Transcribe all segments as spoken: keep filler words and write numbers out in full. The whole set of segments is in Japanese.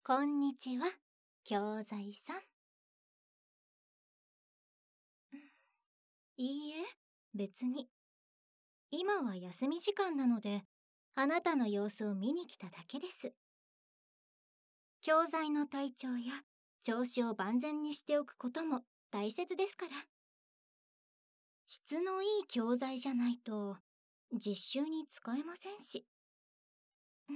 こんにちは、教材さん。いいえ、別に。今は休み時間なので、あなたの様子を見に来ただけです。教材の体調や調子を万全にしておくことも大切ですから。質のいい教材じゃないと、実習に使えませんし。うん、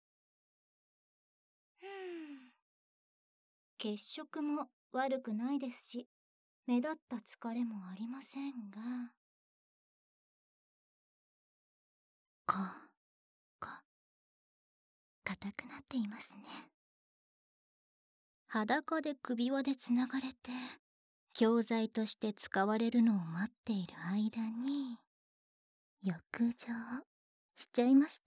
血色も悪くないですし、目立った疲れもありませんが。こう、こう、硬くなっていますね。裸で首輪でつながれて、教材として使われるのを待っている間に、浴場しちゃいました？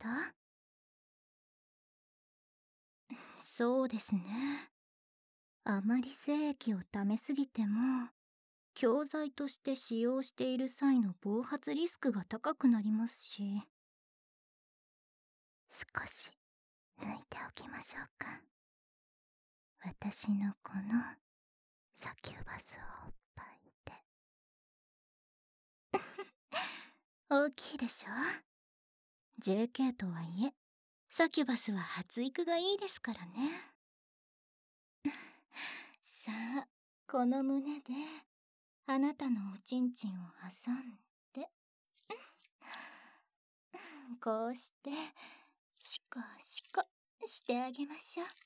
そうですね。あまり精液を溜めすぎても、教材として使用している際の暴発リスクが高くなりますし。少し抜いておきましょうか。私のこのサキュバスおっぱいで。大きいでしょ？ ジェーケー とはいえ、サキュバスは発育がいいですからね。さあ、この胸であなたのおちんちんを挟んで、こうしてシコシコしてあげましょう。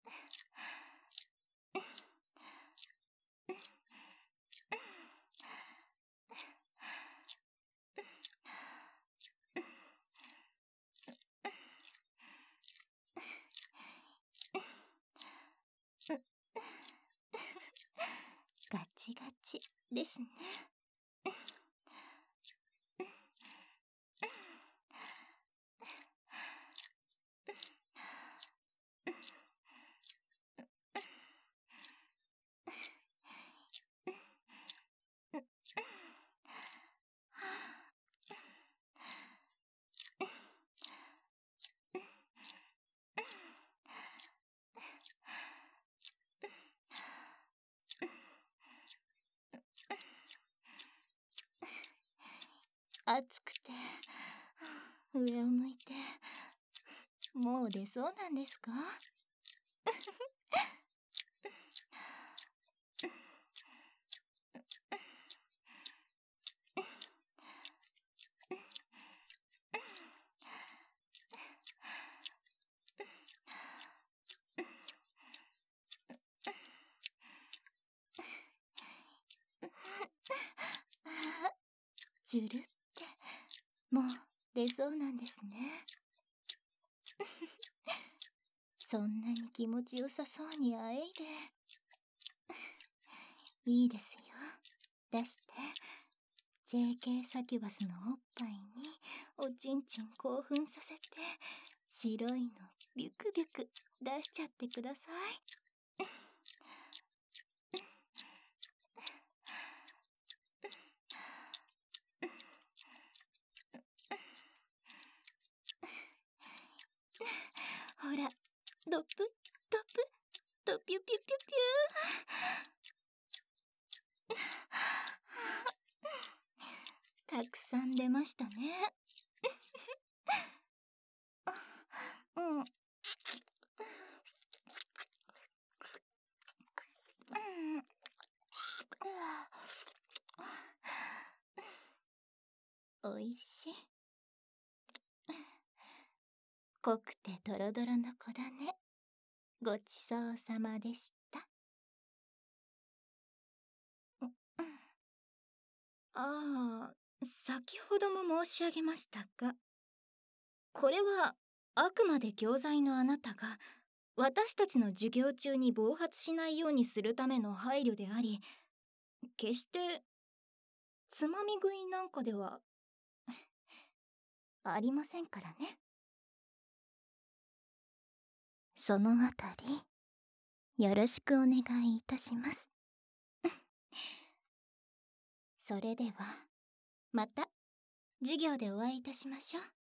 ガチガチですね。暑くて上を向いて、もう出そうなんですか？ジュルってもう出そうなんですね。そんなに気持ちよさそうにあえいで。いいですよ、出して。 ジェーケー サキュバスのおっぱいにおちんちん興奮させて、白いのビュクビュク出しちゃってください。ほら、ドプドプドピュピュピュピュー。たくさん出ましたね。うん。おいしい。濃くてドロドロの子だね。ごちそうさまでした。ああ、先ほども申し上げましたが、これはあくまで教材のあなたが私たちの授業中に暴発しないようにするための配慮であり、決してつまみ食いなんかではありませんからね。そのあたりよろしくお願いいたします。それではまた授業でお会いいたしましょう。